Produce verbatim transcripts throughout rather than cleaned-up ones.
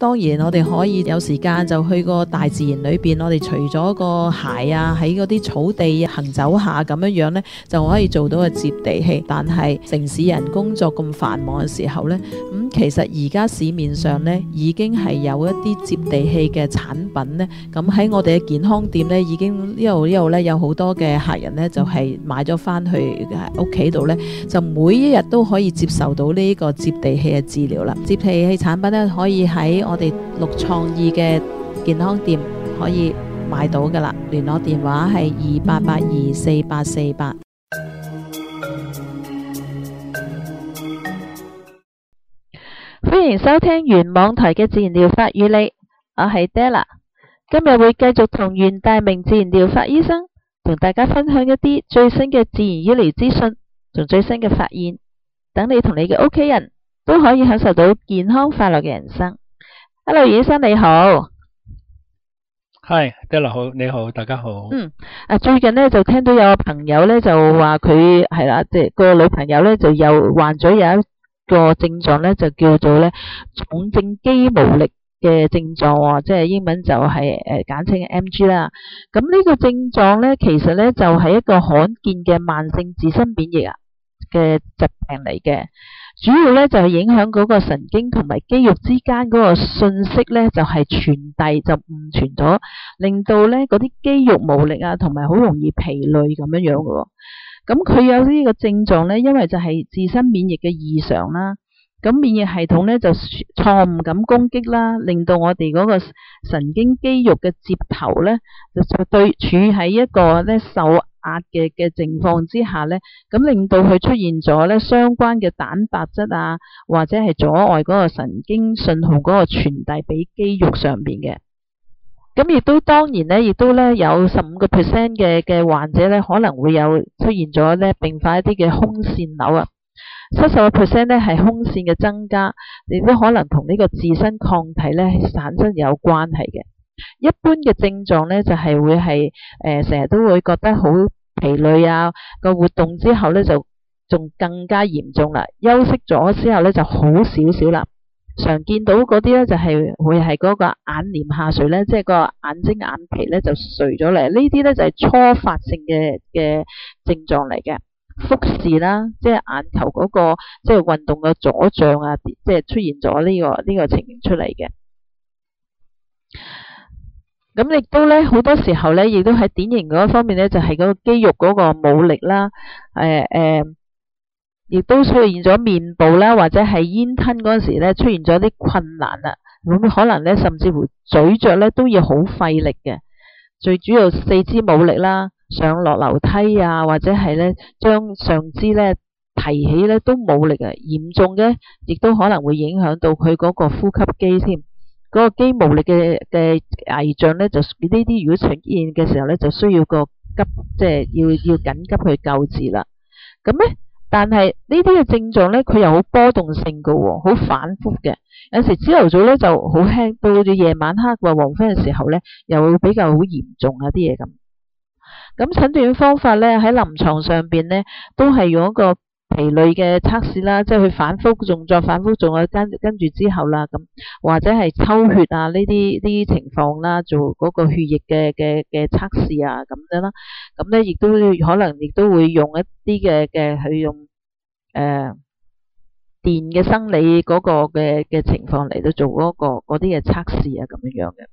當然我哋可以有時間就去個大自然裏邊，我哋除咗個鞋啊，喺嗰啲草地行走下咁樣樣呢，就可以做到個接地氣。但係城市人工作咁繁忙嘅時候呢，咁、嗯、其實而家市面上呢已經係有一啲接地氣嘅產品呢。咁喺我哋嘅健康店呢，已經呢度呢度呢有好多嘅客人呢，就係、是、買咗翻去屋企度呢，就每一日都可以接受到呢個接地氣嘅治療啦。接地氣產品呢，可以喺我哋綠創意嘅健康店可以買到噶啦，聯絡電話係二八八二四八四八。 歡迎收聽原網台嘅自然療法與你，我係 Della， 今日會繼續同袁大明自然療法醫生同大家分享一啲最新嘅自然醫療資訊同最新嘅發現，等你同你嘅屋企人都可以享受到健康快樂嘅人生。Hello， 醫生你好。 係 Della 好，你好，大家好。 嗯，啊最近咧就聽到有個朋友咧就話佢係啦，即係個女朋友咧就又患咗有一個症狀咧就叫做咧重症肌無力嘅症狀喎，即係英文就係誒簡稱 M G 啦。咁呢個症狀咧其實咧就係一個罕見嘅慢性自身免疫啊嘅疾病嚟嘅。主要咧就係影響嗰個神經同埋肌肉之間嗰個信息咧就係傳遞就誤傳咗，令到咧嗰啲肌肉無力啊，同埋好容易疲累咁樣樣嘅。咁佢有呢個症狀咧，因為就係自身免疫嘅異常啦。咁免疫系統咧就錯誤咁攻擊啦，令到我哋嗰個神經肌肉嘅接頭咧就對處喺一個咧受壓嘅嘅情況之下咧，咁令到佢出現咗咧相關嘅蛋白質啊，或者係阻礙嗰個神經信號嗰個傳遞俾肌肉上邊嘅。咁亦都當然咧，亦都咧有十五個 percent 嘅嘅患者咧可能會有出現咗咧併發一啲嘅胸腺瘤啊。七十個 percent 咧係胸腺嘅增加，亦都可能同呢個自身抗體咧產生有關係嘅。一般嘅症狀咧就係會係誒成日都會覺得好疲累啊，個活動之後咧就仲更加嚴重啦。休息咗之後咧就好少少啦。常見到嗰啲咧就係會係嗰個眼簾下垂咧，即係個眼睛眼皮咧就垂咗嚟。呢啲咧就係初發性嘅嘅症狀嚟嘅。複視啦，即係眼球嗰個即係運動嘅阻障啊，即係出現咗呢個呢個情形出嚟嘅。咁亦都咧好多時候咧，亦都喺典型嗰方面咧，就係嗰個肌肉嗰個冇力啦，誒誒，亦都出現咗面部啦，或者係咽吞嗰陣時咧出現咗啲困難啦。咁可能咧甚至乎咀嚼咧都要好費力嘅。最主要四肢冇力啦。上落樓梯啊，或者係咧將上肢咧提起咧都冇力啊，嚴重嘅亦都可能會影響到佢嗰個呼吸機添，嗰個肌無力嘅嘅危象咧就呢啲如果出現嘅時候咧就需要個急即係要要緊急去救治啦。咁咧但係呢啲嘅症狀咧佢又好波動性㗎喎，好反覆嘅，有時朝頭早咧就好輕，到咗夜晚黑或黃昏嘅時候咧又會比較好嚴重啊啲嘢咁。咁診斷方法咧喺臨床上邊咧都係用一個疲累嘅測試啦，即係佢反覆動作反覆做，跟跟住之後啦，咁或者係抽血啊呢啲呢啲情況啦，做嗰個血液嘅嘅嘅測試啊咁樣啦。咁咧亦都可能亦都會用一啲嘅嘅去用誒、呃、電嘅生理嗰個嘅嘅情況嚟到做嗰、嗰個嗰啲嘅測試啊咁樣樣嘅。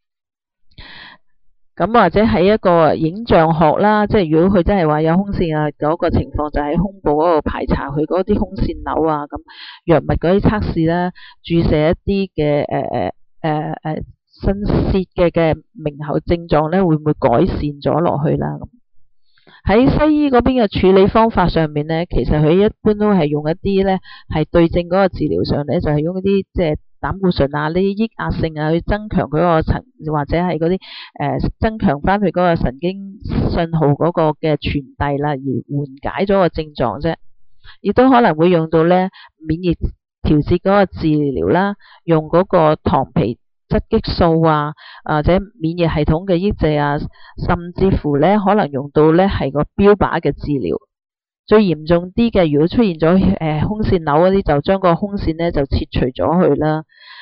咁或者喺一個影像學啦，即係如果佢真係話有胸腺啊嗰個情況，就喺胸部嗰度排查佢嗰啲胸腺瘤啊，咁藥物嗰啲測試啦，注射一啲嘅誒誒誒誒新鮮嘅嘅明後症狀咧，會唔會改善咗落去啦？咁喺西醫嗰邊嘅處理方法上面咧，其實佢一般都係用一啲咧係對症嗰個治療上咧，就係、是、用一啲即係膽固醇啊呢啲抑壓性啊去增強佢嗰個神，或者係嗰啲誒增強翻佢嗰個神經信號嗰個嘅傳遞啦，而緩解咗個症狀啫。亦都可能會用到咧免疫調節嗰個治療啦，用嗰個糖皮質激素啊，或者免疫系統嘅抑制啊，甚至乎咧可能用到咧係個標靶嘅治療。最嚴重啲嘅，如果出現咗誒胸腺瘤嗰啲，就將個胸腺咧就切除咗佢啦。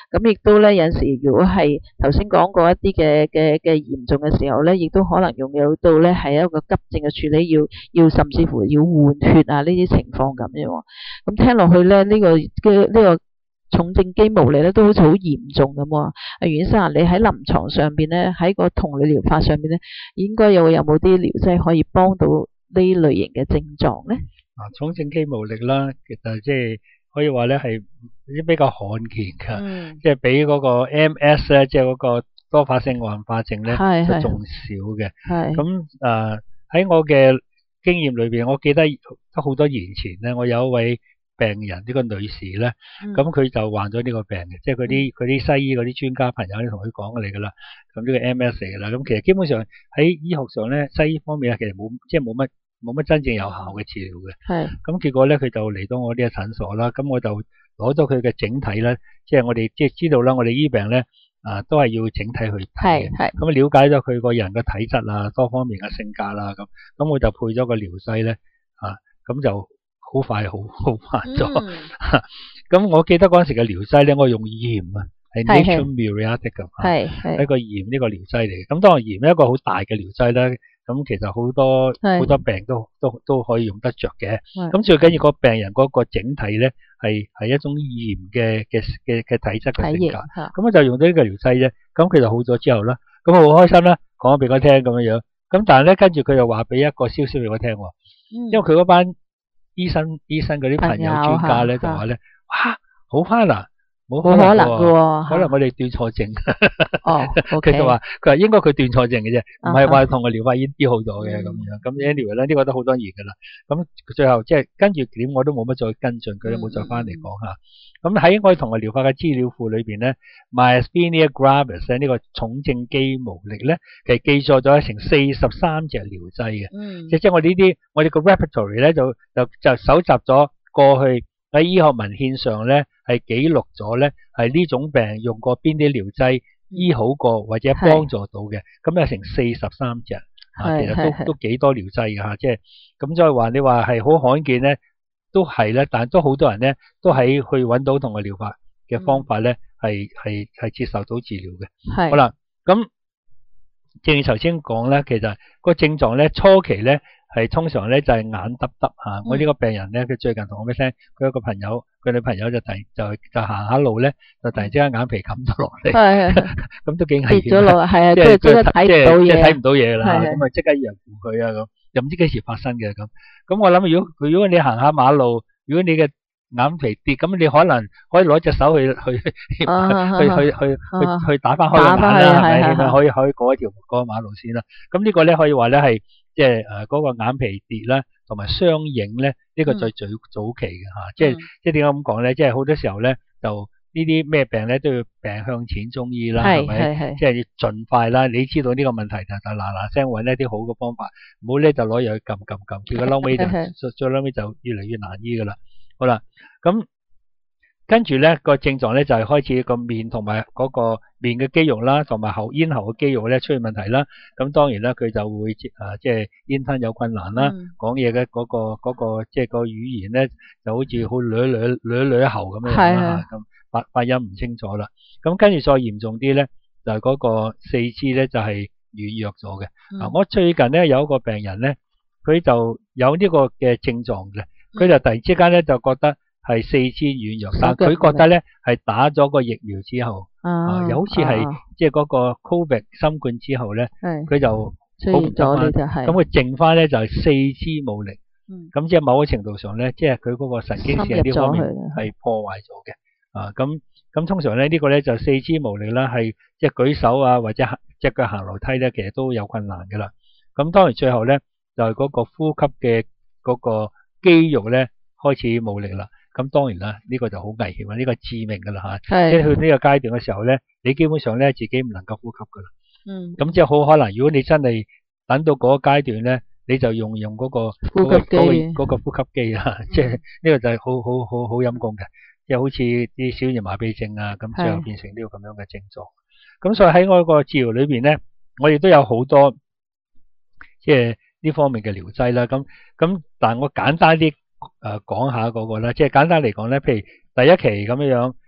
咁亦都咧有陣時，如果係頭先講過一啲嘅嘅嘅嚴重嘅時候咧，亦都可能用有到咧係一個急症嘅處理，要要甚至乎要換血啊呢啲情況咁樣。咁聽落去咧，呢、呢個嘅呢、呢個重症肌無力咧都好似好嚴重咁喎。阿袁醫生啊，你喺臨床上邊咧，喺個同類療法上邊咧，應該有有冇啲療劑可以幫到呢類型嘅症狀咧？ 啊，重症肌無力啦，其實即係可以話咧係啲比較罕見㗎， 嗯， 即係比嗰個 M S 咧，即係嗰個多發性硬化症咧， 係係就仲少嘅。 係咁誒喺我嘅經驗裏邊，我記得都好多年前咧，我有一位病人，呢個女士咧，咁佢就患咗呢個病嘅，即係嗰啲嗰啲西醫嗰啲專家朋友咧同佢講嚟㗎啦。咁呢個 M S 嚟㗎啦。咁其實基本上喺醫學上咧，西醫方面咧，其實冇即係冇乜冇乜真正有效嘅治療嘅。 係咁結果咧，佢就嚟到我呢個診所啦。咁我就攞咗佢嘅整體啦，即係我哋即係知道啦，我哋醫病咧啊都係要整體去睇嘅。 係係咁了解咗佢個人嘅體質啊，多方面嘅性格啦，咁咁我就配咗個療劑咧啊，咁就好快好好翻咗。咁、 嗯、 我記得嗰陣時嘅療劑咧，我用鹽啊，係 Natrium Muriatic 咁， 係係一個鹽呢個療劑嚟嘅。咁當然鹽係一個好大嘅療劑啦。咁其實好多係好多病都都都可以用得着嘅。 係咁最緊要個病人嗰個整體咧係係一種鹽嘅嘅嘅嘅體質嘅性格。咁我就用咗呢個療劑啫。咁佢就好咗之後啦，咁我好開心啦，講咗俾我聽咁樣樣。咁但係咧跟住佢又話俾一個消息俾我聽喎，因為佢嗰班醫生醫生嗰啲朋友專家咧就話咧，哇好翻啦！冇可能嘅喎，可能我哋斷錯症。 哦， 佢就話佢話應該佢斷錯症嘅啫，唔係話同個療法醫醫好咗嘅咁樣。咁 anyway 咧，呢個都好多年㗎啦。咁最後即係跟住點我都冇乜再跟進，佢都冇再翻嚟講下。咁喺我哋同個療法嘅資料庫裏邊咧 ，Myasthenia Gravis 呢個重症肌無力咧，其實記載咗成四十三隻療劑嘅。嗯。即係我哋呢啲我哋個 repertory 咧就就就搜集咗過去喺醫學文獻上咧。係記錄咗咧，係呢種病用過邊啲療劑醫好過或者幫助到嘅，咁有成四十三隻，啊，其實都都幾多療劑㗎嚇，即係咁再話你話係好罕見咧，都係咧，但都好多人咧都喺去揾到同個療法嘅方法咧，係係係接受到治療嘅。係好啦，咁正如頭先講咧，其實個症狀咧初期咧。係通常咧就係、是、眼耷耷嚇，我呢個病人咧，佢最近同我咩聲，佢有個朋友，佢女朋友就突就就行下路咧，就突然之間眼皮冚咗落嚟，係咁都幾危險。跌咗落，係啊，即係即係睇唔到嘢，即係睇唔到嘢啦，咁啊即刻要人扶佢啊咁，又唔知幾時發生嘅咁。咁我諗如果佢如果你行下馬路，如果你嘅眼皮跌，咁你可能可以攞隻手去去去、啊、去去去、啊、去去打翻開個眼啦，係咪？可以可以過一條過馬路先啦。咁呢個咧可以話咧係。即係誒嗰個眼皮跌啦，同埋雙影咧，呢、這個最最早期嘅嚇、嗯。即係即係點解咁講咧？即係好多時候咧，就呢啲咩病咧都要病向淺中醫啦，係咪？即係要盡快啦。你知道呢個問題就就嗱嗱聲揾一啲好嘅方法，唔好咧就攞藥去撳撳撳，結果嬲尾就最嬲尾就越嚟越難醫噶啦。好啦，咁。跟住咧個症狀咧就係、是、開始個面同埋嗰個面嘅肌肉啦，同埋喉咽喉嘅肌肉咧出現問題啦。咁當然啦，佢就會誒即係咽吞有困難啦，講嘢嘅嗰個嗰、嗰個即係、就是、個語言咧就好似好捋捋捋捋喉咁樣啦，咁發發音唔清楚啦。咁跟住再嚴重啲咧，就係嗰個四肢咧就係軟弱咗嘅。啊、嗯，我最近咧有一個病人咧，佢就有呢個嘅症狀嘅，佢就突然之間咧就覺得。係四肢軟弱，但佢覺得咧係打咗個疫苗之後，啊，又好似係即係嗰個 Covid 新冠之後咧，佢就好唔得翻，咁佢剩翻咧就係四肢冇力，咁即係某個程度上咧，即係佢嗰個神經線呢方面係破壞咗嘅，啊，咁咁通常咧呢個咧就四肢冇力啦，係即係舉手啊或者隻腳行樓梯咧，其實都有困難噶啦。咁當然最後咧就係嗰個呼吸嘅嗰個肌肉咧開始冇力啦。咁當然啦，呢、這個就好危險啊！呢、這個致命噶啦嚇，即係去呢個階段嘅時候咧，你基本上咧自己唔能夠呼吸噶啦。嗯。咁即係好可能，如果你真係等到嗰個階段咧，你就用用嗰、那個呼吸機，嗰、那個那個呼吸機啊，即係呢個就係好好好好陰功嘅，即係好似啲小兒麻痹症啊，咁最後變成呢個咁樣嘅症狀。咁所以喺我個治療裏邊咧，我亦都有好多即係呢方面嘅療劑啦。咁咁，但係我簡單啲。誒、呃，講下嗰個啦，即係簡單嚟講咧，譬如第一期咁樣樣，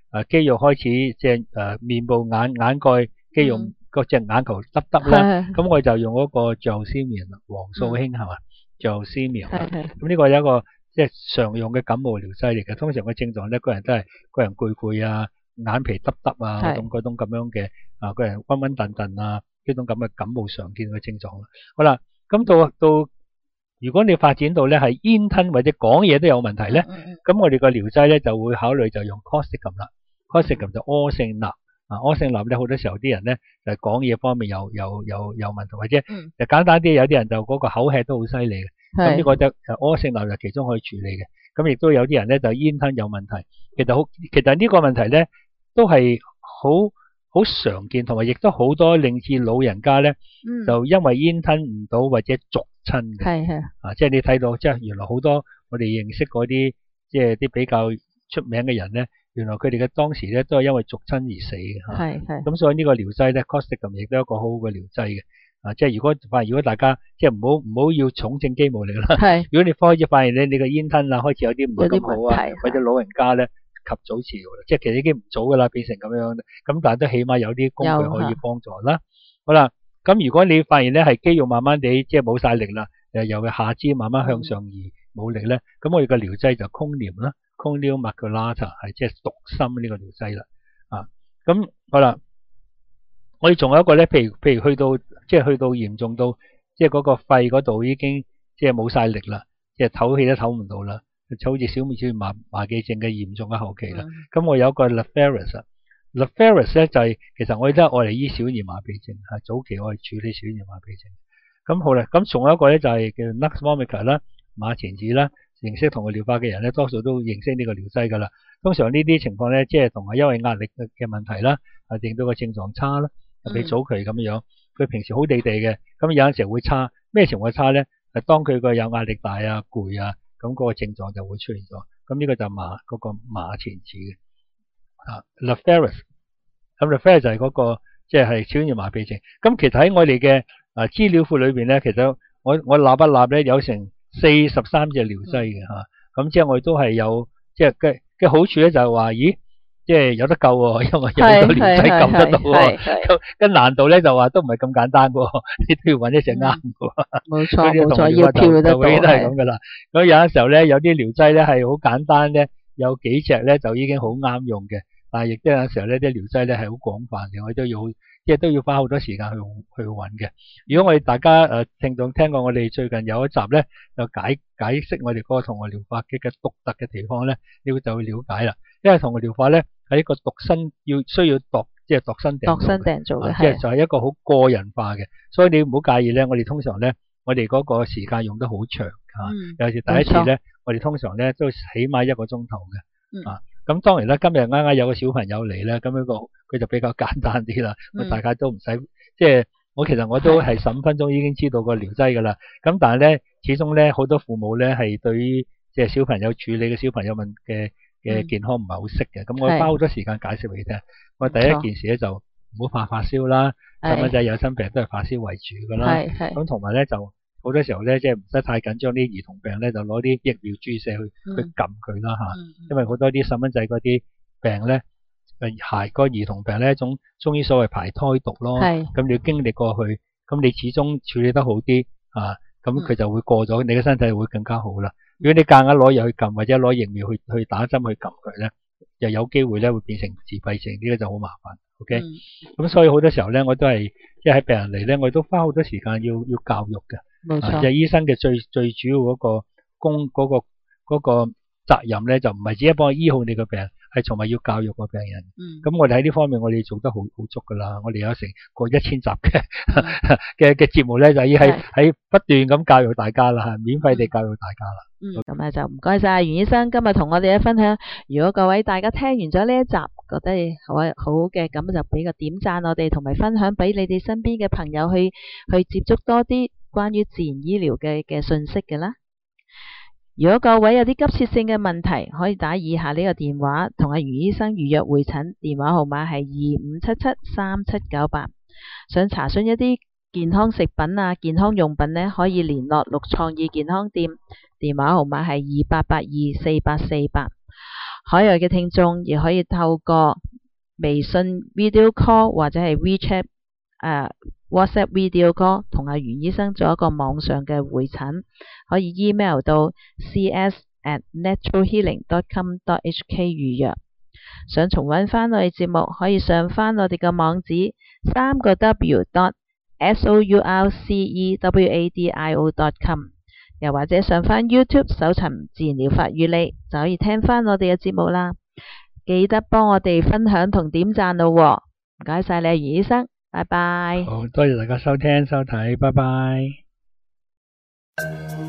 誒肌肉開始即係誒面部眼眼蓋肌肉嗯嗰隻眼球耷耷啦， 係咁我就用嗰個象絲棉黃素馨係嘛，象絲棉。 係係咁呢個有一個即係常用嘅感冒療劑嚟嘅。通常嘅症狀咧，個人都係個人攰攰啊，眼皮耷耷啊，嗰種嗰種咁樣嘅啊，個人暈暈頓頓啊，呢種咁嘅感冒常見嘅症狀啦。好啦，咁到到如果你發展到咧係煙吞或者講嘢都有問題咧，咁、 嗯嗯嗯、我哋個療劑咧就會考慮就用 Corsican 啦。Corsican 就柯性鈉啊，柯性鈉咧好多時候啲人咧就係講嘢方面有有有有問題，或者就簡單啲，有啲人就嗰個口吃都好犀利嘅。咁呢個就柯性鈉就其中可以處理嘅。咁亦都有啲人咧就煙吞有問題。其實好，其實呢個問題咧都係好好常見，同埋亦都好多令至老人家咧、嗯、就因為煙吞唔到或者俗親嘅。係係啊，即係你睇到即係原來好多我哋認識嗰啲即係啲比較出名嘅人咧，原來佢哋嘅當時咧都係因為俗親而死嘅。係係。咁所以呢個療劑咧 Corsican 亦都係一個好好嘅療劑嘅。啊，即係如果發現如果大家即係唔好唔好要重症肌無力啦。係。如果你開始發現咧你個煙吞啊開始有啲唔係咁好啊，或者老人家咧及早治療，即係其實已經唔早噶啦，變成咁樣。咁但係都起碼有啲工具可以幫助啦。好啦，咁如果你發現咧係肌肉慢慢地即係冇晒力啦，誒由個下肢慢慢向上移冇力咧，咁我哋嘅療劑就空療啦 ，Conio Maculata 係即係讀心呢個療劑啦。啊，咁好啦，我哋仲有一個咧，譬如譬如去到即係去到嚴重到即係嗰個肺嗰度已經即係冇晒力啦，即係唞氣都唞唔到啦。就好似小兒麻麻痹症嘅嚴重嘅後期啦，咁、嗯、我有一個 Lefaris，Lefaris 咧就係、是、其實我哋都係愛嚟醫小兒麻痹症，係早期我哋處理小兒麻痹症。咁好啦，咁仲有一個咧就係叫 Nux vomica 啦，馬錢子啦，認識同佢療法嘅人咧，多數都認識呢個療劑噶啦。通常呢啲情況咧，即係同係因為壓力嘅問題啦，啊令到個症狀差啦，特別早期咁樣，佢平時好地地嘅，咁有陣時會差，咩情況差咧？係當佢個有壓力大啊、攰啊。咁、那、嗰個症狀就會出現咗，咁呢個就馬嗰、那個馬錢子嘅啊 Lefaris， 咁 Lefaris 就係嗰、那個即係、就是、小兒麻痹症。咁其實喺我哋嘅啊資料庫裏邊咧，其實我我立一立咧有成四十三隻療劑嘅嚇，咁即係我哋都係有即係嘅嘅好處咧，就係話咦，即、就、係、是、有得救喎，因為有好多療劑救得到喎。咁跟難度咧就話都唔係咁簡單喎，你都要揾一隻啱嘅。冇錯冇錯，要跳得到。永遠都係咁噶啦。咁有陣時候咧，有啲療劑咧係好簡單咧，有幾隻咧就已經好啱用嘅。但係亦都有陣時候咧，啲療劑咧係好廣泛嘅，我哋都要即係都要花好多時間去去揾嘅。如果我哋大家誒聽眾聽過我哋最近有一集咧，就解解釋我哋嗰個同外療法嘅嘅獨特嘅地方咧，你就會了解啦。因為同外療法咧係一個度身要需要度即係度身訂度身訂做嘅，即係就係一個好個人化嘅。所以你唔好介意咧，我哋通常咧，我哋嗰個時間用得好長嚇，尤其是第一次咧，我哋通常咧都起碼一個鐘頭嘅啊。咁當然啦，今日啱啱有個小朋友嚟咧，咁樣個佢就比較簡單啲啦。嗯、大家都唔使即係我其實我都係十五分鐘已經知道個療劑㗎啦。咁但係咧，始終咧好多父母咧係對於即係小朋友處理嘅小朋友問嘅嘅健康唔係好識嘅。咁、嗯、我花好多時間解釋俾你聽。我第一件事咧就唔好怕發燒啦，細蚊仔有生病都係發燒為主㗎啦。咁同埋咧就好多時候咧，即係唔使太緊張啲兒童病咧，就攞啲疫苗注射去、嗯、去撳佢啦嚇。因為好多啲細蚊仔嗰啲病咧，誒孩個兒童病咧一種中醫所謂排胎毒咯。咁你要經歷過去，咁你始終處理得好啲啊，咁佢就會過咗，你嘅身體會更加好啦。如果你夾硬攞藥去撳，或者攞疫苗去去打針去撳佢咧，就有機會咧會變成自閉症，呢、這個就好麻煩。OK，咁、嗯、所以好多時候咧，我都係即係喺病人嚟咧，我都花好多時間要要教育嘅。冇錯，就係、是、醫生嘅最最主要嗰個功嗰、那個嗰、那個責任咧，就唔係只係幫佢醫好你個病，係從埋要教育個病人。嗯，咁我哋喺呢方面我哋做得好好足噶啦，我哋有成過一千集嘅嘅嘅節目咧，就要喺喺不斷咁教育大家啦，吓，免費地教育大家啦。 嗯，咁啊就唔該晒袁醫生今日同我哋嘅分享。如果各位大家聽完咗呢一集，覺得好好嘅，咁就俾個點讚我哋，同埋分享俾你哋身邊嘅朋友去去接觸多啲關於自然醫療嘅嘅信息嘅啦。如果各位有啲急切性嘅問題，可以打以下呢個電話同阿袁醫生預約會診，電話號碼係二五七七三七九八。想查詢一啲健康食品啊、健康用品呢，可以聯絡六創意健康店，電話號碼係二八八二四八四八。 海外嘅聽眾亦可以透過微信 video call 或者係 WeChat 誒、呃、WhatsApp video call 同阿袁醫生做一個網上嘅會診，可以 email 到 c s at natural healing dot com dot h k 預約。想重溫翻我哋節目，可以上翻我哋嘅網址三個 w dot sourcewadio dot com， 又或者上翻 YouTube 搜尋自然療法與你，就可以聽翻我哋嘅節目啦。記得幫我哋分享同點讚咯喎，唔該晒你啊，袁醫生，拜拜。 好多謝大家收聽收睇，拜拜。